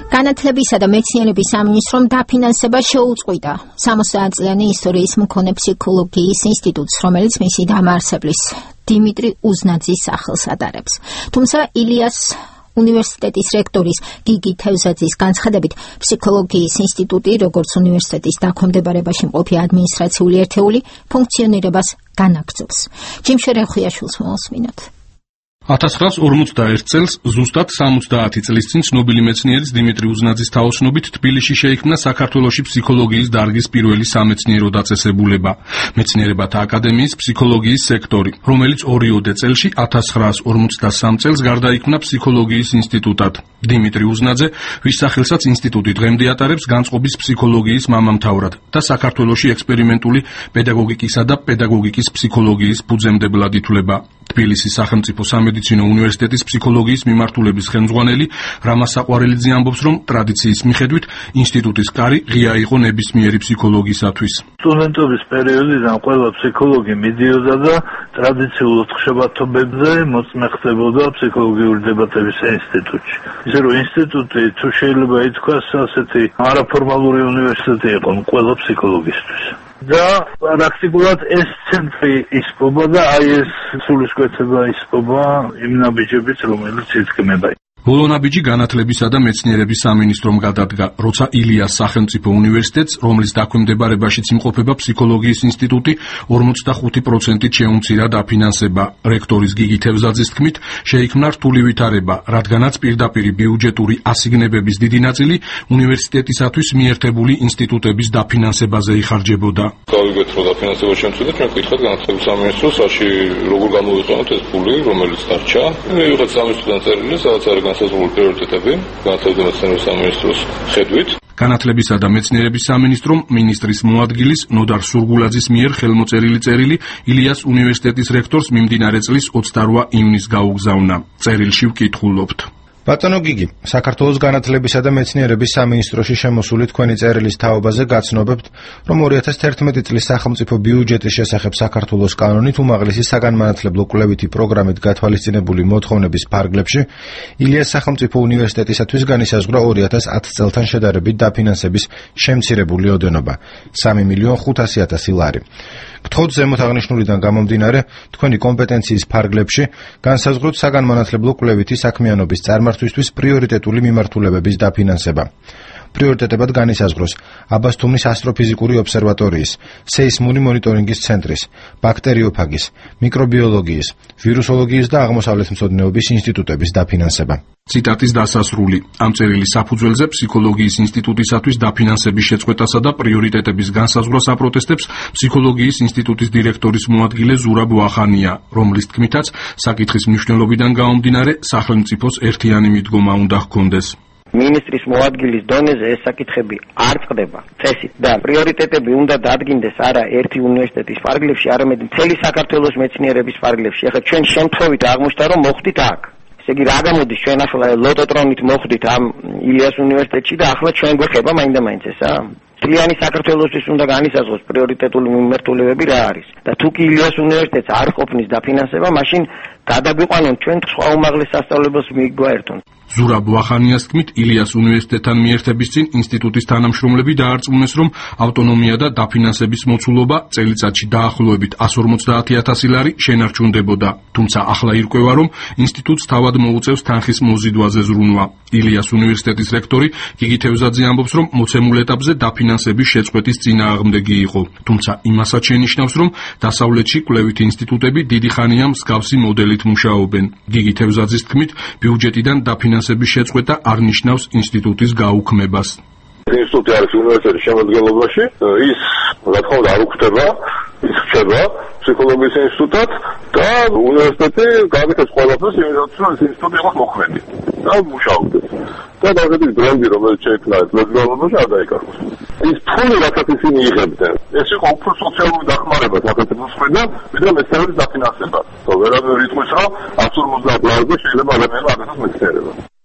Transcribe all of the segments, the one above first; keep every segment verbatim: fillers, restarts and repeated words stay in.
განათლებისა და მეცნიერების სამინისტრომ დაფინანსება შეუწყვიტა სამოცდაათწლიანი ისტორიის მქონე ფსიქოლოგიის ინსტიტუტს, რომელიც მისი დამაარსებლის დიმიტრი უზნაძის სახელს ადარებს. თუმცა ილიას უნივერსიტეტის რექტორის გიგი თევზაძის განცხადებით, ფსიქოლოგიის ინსტიტუტი, როგორც უნივერსიტეტის დაქვემდებარებაში მყოფი ადმინისტრაციული ერთეული, ფუნქციონირებას განაგრძობს. ჯიმშერე ხვიაშვილს მოვასმინოთ. ათას ცხრაას ორმოცდაერთ წელს ზუსტად სამოცდაათი წლის წინ ცნობილი მეცნიერის დიმიტრი უზნაძის თაოსნობით თბილისში შეიქმნა საქართველოში ფსიქოლოგიის დარგის პირველი სამეცნიერო დაწესებულება, მეცნიერებათა აკადემიის ფსიქოლოგიის სექტორი, რომელიც ორიოდე წელში ათას ცხრაას ორმოცდასამ წელს გარდაიქმნა ფსიქოლოგიის ინსტიტუტად. დიმიტრი უზნაძე, ვის სახელსაც ინსტიტუტი დღემდე ატარებს, განწყობის ფსიქოლოგიის მამამთავრად და საქართველოში ექსპერიმენტული პედაგოგიკისა და პედაგოგიკის ფსიქოლოგიის ფუძემდებლად ითვლება. თბილისის სახელმწიფო სამედიცინო უნივერსიტეტის ფსიქოლოგიის მიმართულების ხელმძღვანელი რამა საყვარელიძე ამბობს, რომ ტრადიციის მიხედვით ინსტიტუტის კარი ღია იყო ნებისმიერი ფსიქოლოგისათვის. სტუდენტობის პერიოდიდან ყველა ფსიქოლოგი მიდიოდა და ტრადიციულ ხშებათობებზე მოწმე ხდებოდა ფსიქოლოგიური დებატების ინსტიტუტში. ისე რომ ინსტიტუტი თუ შეიძლება ითქვას ასეთი არაფორმალური უნივერსიტეტი იყო ყველა ფსიქოლოგისთვის. და პრაქტიკულად ეს ცენტრი ისპობა და აი ეს სულისკვეთება ისპობა იმ ნაბიჯებით, რომელიც იწყება. ბოლონაბიჯი განათლებისა და მეცნიერების სამინისტრომ გადადგა, როცა ილიას სახელმწიფო უნივერსიტეტს, რომლის დაქვემდებარებაშიც იმყოფება ფსიქოლოგიის ინსტიტუტი, ორმოცდახუთი პროცენტით შეუმცირა დაფინანსება. რექტორის გიგი თევზაძის თქმით, შეიქმნა რთული ვითარება, რადგანაც პირდაპირი ბიუჯეტური ასიგნებების დიდი ნაწილი უნივერსიტეტისათვის მიერთებული ინსტიტუტების დაფინანსებაზე იხარჯებოდა. გავიგეთ, რომ დაფინანსება შემცირდა, ჩვენ ვკითხეთ განათლების სამინისტროს, აში როგორ გამოვიყენოთ ეს ფული, რომელიც დარჩა. მივიღეთ სამინისტროდან წერილი, სადაც არის განსაზღვრული პრიორიტეტები განათლების და მეცნიერების სამინისტროს ხედვით. განათლებისა და მეცნიერების სამინისტრომ მინისტრის მოადგილის ნოდარ სურგულაძის მიერ ხელმოწერილი წერილი ილიას უნივერსიტეტის რექტორს მიმდინარე წლის ოცდარვა ივნისს გაუგზავნა. წერილში ვკითხულობთ. ბატონო გიგი, საქართველოს განათლებისა და მეცნიერების სამინისტროში შემოსული თქვენი წერილის თაობაზე გაცნობებთ, რომ ორი ათას თერთმეტი წლის სახელმწიფო ბიუჯეტის შესახებ საქართველოს კანონით უმაღლესი საგანმანათლებლო კვლევითი პროგრამით გათვალისწინებული მოთხოვნების ფარგლებში ილიას სახელმწიფო უნივერსიტეტისათვის განისაზღვრა ორი ათას ათი წელთან შედარებით დაფინანსების შემცირებული ოდენობა სამი მილიონ ხუთასი ათასი ლარი. გთხოვთ ზემოთ აღნიშნულიდან გამომდინარე, თქვენი კომპეტენციის ფარგლებში განსაზღვროთ საგანმანათლებლო კვლევითი საქმიანობის წარმართვისთვის პრიორიტეტული მიმართულებების დაფინანსება. პრიორიტეტებად განისაზღვროს აბასთუმნის ასტროფიზიკური ობსერვატორიის, სეისმური მონიტორინგის ცენტრის, ბაქტერიოფაგის, მიკრობიოლოგიის, ვირუსოლოგიის და აღმოსავლეთმცოდნეობის ინსტიტუტების დაფინანსება. ციტატის დასასრული. ამ წერილის საფუძველზე ფსიქოლოგიის ინსტიტუტისათვის დაფინანსების შეწყვეტასა და პრიორიტეტების განსაზღვრას აპროტესტებს ფსიქოლოგიის ინსტიტუტის დირექტორის მოადგილე ზურაბ ვახანია, რომლის თქმითაც საკითხის მნიშვნელობიდან გამომდინარე სახელმწიფოს ერთიანი მიდგომა უნდა ჰქონდეს. მინისტრის მოადგილის დონეზე ეს საკითხები არ წყდება წესით და პრიორიტეტები უნდა დადგინდეს არა ერთი უნივერსიტეტის ფარგლებში, არამედ მთელი საქართველოს მეცნიერების ფარგლებში. ახლა ჩვენ შემთხვევით აღმოჩნდა, რომ მოხდით აქ. ესე იგი, რა გამოდის, ჩვენ ახლა ლოტოტრონით მოხდით ამ ილიას უნივერსიტეტში და ახლა ჩვენ გვეხება მაინდა-მაინც ესა? მთლიანი საქართველოსთვის უნდა განისაზღვროს პრიორიტეტული მიმართულებები რა არის. და თუ კი ილიას უნივერსიტეტს არ ყოფნის დაფინანსება, მაშინ გადაგვიყვანონ ჩვენ სხვა უმაღლეს სასწავლებელს მიგვაერთონ. ზურაბ ვახანიას თქმით, ილიას უნივერსიტეტთან მიერთების წინ ინსტიტუტის თანამშრომლები დაარწმუნეს, რომ ავტონომია და დაფინანსების მოცულობა წელიწადში დაახლოებით ასი ორმოცდაათი ათასი ლარი შენარჩუნდებოდა. თუმცა ახლა ირკვევა, რომ ინსტიტუტს თავად მოუწევს თანხის მოზიდვაზე ზრუნვა. ილიას უნივერსიტეტის რექტორი გიგი თევზაძე ამბობს, რომ მოცემულ ეტაპზე დაფინანსების შეწყვეტის წინააღმდეგი იყო. თუმცა იმასაც შენიშნავს, რომ დასავლეთში კვლევითი ინსტიტუტები დიდი ხანია მსგავსი მოდელით მუშაობენ. გიგი თევზაძის თქმით, ბიუჯეტიდან დაფინანსების შეწყვეტა არ ნიშნავს ინსტიტუტის გაუქმებას. ინსტიტუტი არის უნივერსიტეტის შემადგენლობაში, ის რა თქმა უნდა არ უქმდება, ის რჩება ფსიქოლოგიის ინსტიტუტად და უნივერსიტეტი გააკეთებს ყველაფერს იმისათვის, რომ ეს ინსტიტუტი იყოს მოქმედი და მუშაობდეს. და დაგეგმილი ბრენდი, რომელიც შეიქმნა ეს მეზობლობაში არ დაიკარგოს. ის ფული, რასაც ისინი იღებდნენ, ეს იყო უფრო სოციალური დახმარება საქართველოს მხრიდან, ვიდრე მეცნიერების დაფინანსება. ვერავინ იტყვის, რომ ათს ორმოცდაათ ლარზე შეიძლება ადამიანმა აკეთოს მეცნიერება.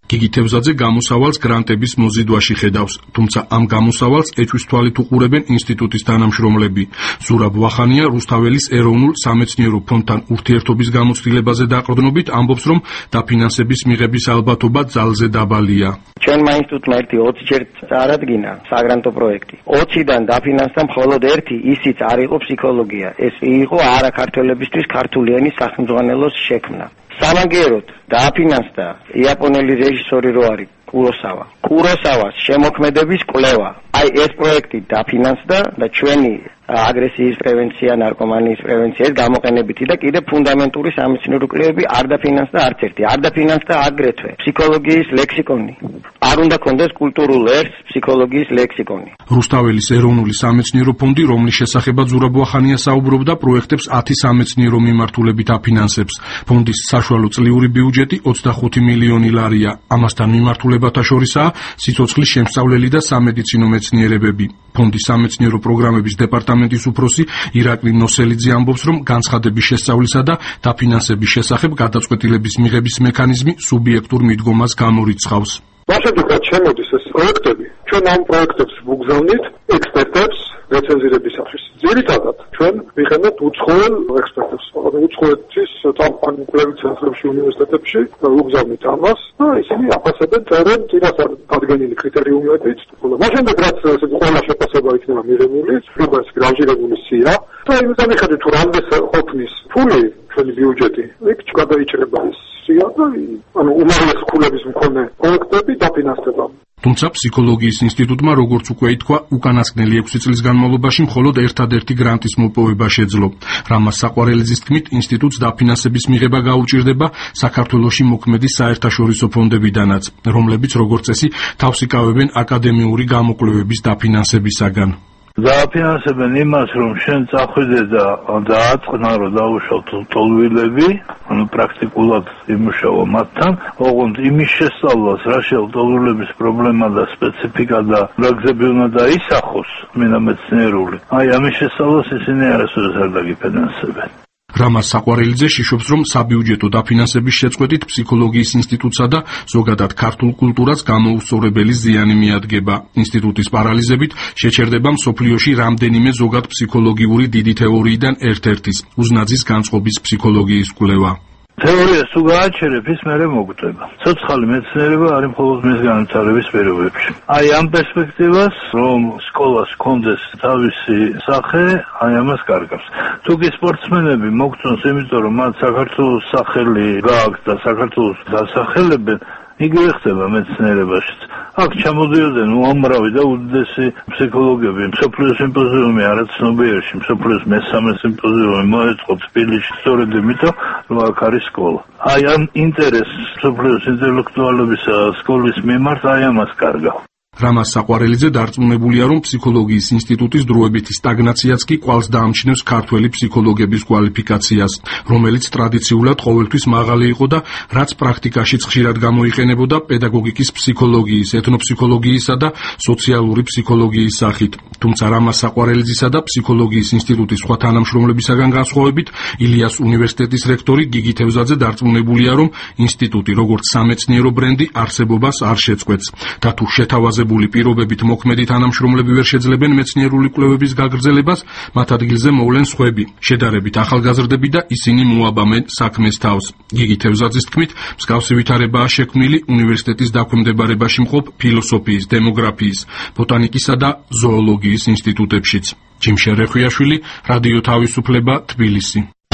გიგი თევზაძე გამოსავალს გრანტების მოზიდვაში ხედავს, თუმცა ამ გამოსავალს ეჭვის თვალით უყურებენ ინსტიტუტის თანამშრომლები. ზურაბ ვახანია რუსთაველის ეროვნულ სამეცნიერო ფონდთან ურთიერთობის გამოცდილებაზე დაყრდნობით ამბობს, რომ დაფინანსების მიღების ალბათობა ძალზე დაბალია. ჩვენმა ინსტიტუტმა ერთი ოცჯერ წარადგინა საგრანტო პროექტი. ოციდან დაფინანსდა მხოლოდ ერთი, ისიც არ იყო ფსიქოლოგია. ეს იყო არაქართველებისთვის ქართული ენის სახელმძღვანელოს შექმნა. სამაგიეროდ დააფინანსდა იაპონელი რეჟისორი რო არის კუროსავა. კუროსავას შემოქმედების კვლევა. აი ეს პროექტი დაფინანსდა და ჩვენი აგრესიის პრევენცია, ნარკომანიის პრევენცია ეს გამოყენებითი და კიდე ფუნდამენტური სამეცნიერო კვლევები არ დაფინანსდა არც ერთი. არ დაფინანსდა აგრეთვე ფსიქოლოგიის ლექსიკონი. არ უნდა კონდეს კულტურულ ერს ფსიქოლოგიის ლექსიკონი. რუსთაველის ეროვნული სამეცნიერო ფონდი, რომლის შესახებაც ზურაბ ვახანია საუბრობდა, პროექტებს ათი სამეცნიერო მიმართულებით აფინანსებს. ფონდის საშუალო წლიური ბიუჯეტი ოცდახუთი მილიონი ლარია. ამასთან მიმართულებათა შორისაა სიცოცხლის შემსწავლელი და სამედიცინო მეცნიერებები. ფონდის სამეცნიერო პროგრამების დეპარტამენტის უფროსი ირაკლი ნოსელიძე ამბობს, რომ განცხადების შესწავლისა და დაფინანსების შესახებ გადაწყვეტილების მიღების მექანიზმი სუბიექტურ მიდგომას გამორიცხავს. მაშინდაც შემოდის ეს პროექტები. ჩვენ ამ პროექტებს ვუგზავნით ექსპერტებს რეცენზირების სახის. ძირითადად ჩვენ ვიყენებთ უცხოელ ექსპერტებს, უცხოეთის წამყვანი კვლევით ცენტრებში, უნივერსიტეტებში ვუგზავნით ამას და ისინი აფასებენ წერენ წინას დადგენილი კრიტერიუმებით. მაშინდაც რაც ესე ყველა შეფასება იქნება მიღებული, როგორც გრანჟირებული სია და იმის მიხედვით თუ რამდენს ყოფნის ფული ჩვენი ბიუჯეტი, იქ გადაიჭრება ეს სია და ანუ უმაღლეს ქულების მქონე პროექტები დაფინანსდება. თუმცა ფსიქოლოგიის ინსტიტუტმა, როგორც უკვე ითქვა, უკანასკნელი ექვსი წლის განმავლობაში მხოლოდ ერთადერთი გრანტის მოპოვება შეძლო. რამაზ საყვარელიძის თქმით, ინსტიტუტს დაფინანსების მიღება გაუჭირდება საქართველოში მოქმედი საერთაშორისო ფონდებიდანაც, რომლებიც როგორც წესი თავს იკავებენ აკადემიური გამოკვლევების დაფინანსებისაგან. დააფინანსებენ იმას, რომ შენ წახვიდე და დააწყნა, რომ დაუშვათ ლტოლვილები, ანუ პრაქტიკულად იმუშავა მათთან, ოღონდ იმის შესწავლას, რა ლტოლვილების პრობლემა და სპეციფიკა და რა გზები უნდა დაისახოს, მინდა მეცნიერული. აი, ამის შესწავლას ისინი არასოდეს არ დაგიფინანსებენ. რამაზ საყვარელიძე შიშობს, რომ საბიუჯეტო დაფინანსების შეწყვეტით ფსიქოლოგიის ინსტიტუტსა და ზოგადად ქართულ კულტურას გამოუსწორებელი ზიანი მიადგება. ინსტიტუტის პარალიზებით შეჩერდება მსოფლიოში რამდენიმე ზოგად ფსიქოლოგიური დიდი თეორიიდან ერთ-ერთის, უზნაძის განწყობის ფსიქოლოგიის კვლევა. თეორიას თუ გააჩერებ, ის მერე მოგვწება. ცოცხალი მეცნიერება არის მხოლოდ მის განვითარების პირობებში. აი ამ პერსპექტივას, რომ სკოლას ჰქონდეს თავისი სახე, აი ამას კარგავს. თუ კი სპორტსმენები მოგწონს, იმიტომ რომ მათ საქართველოს სახელი გააქვს და საქართველოს დასახელებენ, იგივე ხდება მეცნიერებაშიც. აქ ჩამოდიოდნენ უამრავი და უდიდესი ფსიქოლოგები. მსოფლიო სიმპოზიუმი არის ცნობიერში, მსოფლიოს მესამე სიმპოზიუმი მოეწყო თბილისში, სწორედ იმიტომ, რომ აქ არის სკოლა. აი ამ ინტერესს მსოფლიოს ინტელექტუალებისა სკოლის მიმართ აი ამას კარგავ. რამაზ საყვარელიძე დარწმუნებულია, რომ ფსიქოლოგიის ინსტიტუტის დროებითი სტაგნაციაც კი კვალს დაამჩნევს ქართველი ფსიქოლოგების კვალიფიკაციას, რომელიც ტრადიციულად ყოველთვის მაღალი იყო და რაც პრაქტიკაშიც ხშირად გამოიყენებოდა პედაგოგიკის ფსიქოლოგიის, ეთნოფსიქოლოგიისა და სოციალური ფსიქოლოგიის სახით. თუმცა რამაზ საყვარელიძისა და ფსიქოლოგიის ინსტიტუტის სხვა თანამშრომლებისაგან განსხვავებით, ილიას უნივერსიტეტის რექტორი გიგი თევზაძე დარწმუნებულია, რომ ინსტიტუტი როგორც სამეცნიერო ბრენდი არსებობას არ შეწყვეტს და თუ შეთავაზე პირობებით მოქმედი თანამშრომლები ვერ შეძლებენ მეცნიერული კვლევების გაგრძელებას, მათ ადგილზე მოვლენ სხვები, შედარებით ახალგაზრდები და ისინი მოაბამენ საქმეს თავს. გიგი თევზაძის თქმით, მსგავსი ვითარებაა შექმნილი უნივერსიტეტის დაქვემდებარებაში მყოფ ფილოსოფიის, დემოგრაფიის, ბოტანიკისა და ზოოლოგიის ინსტიტუტებშიც. ჯიმშე რეხვიაშვილი, რადიო თავისუფლება, თბილისი.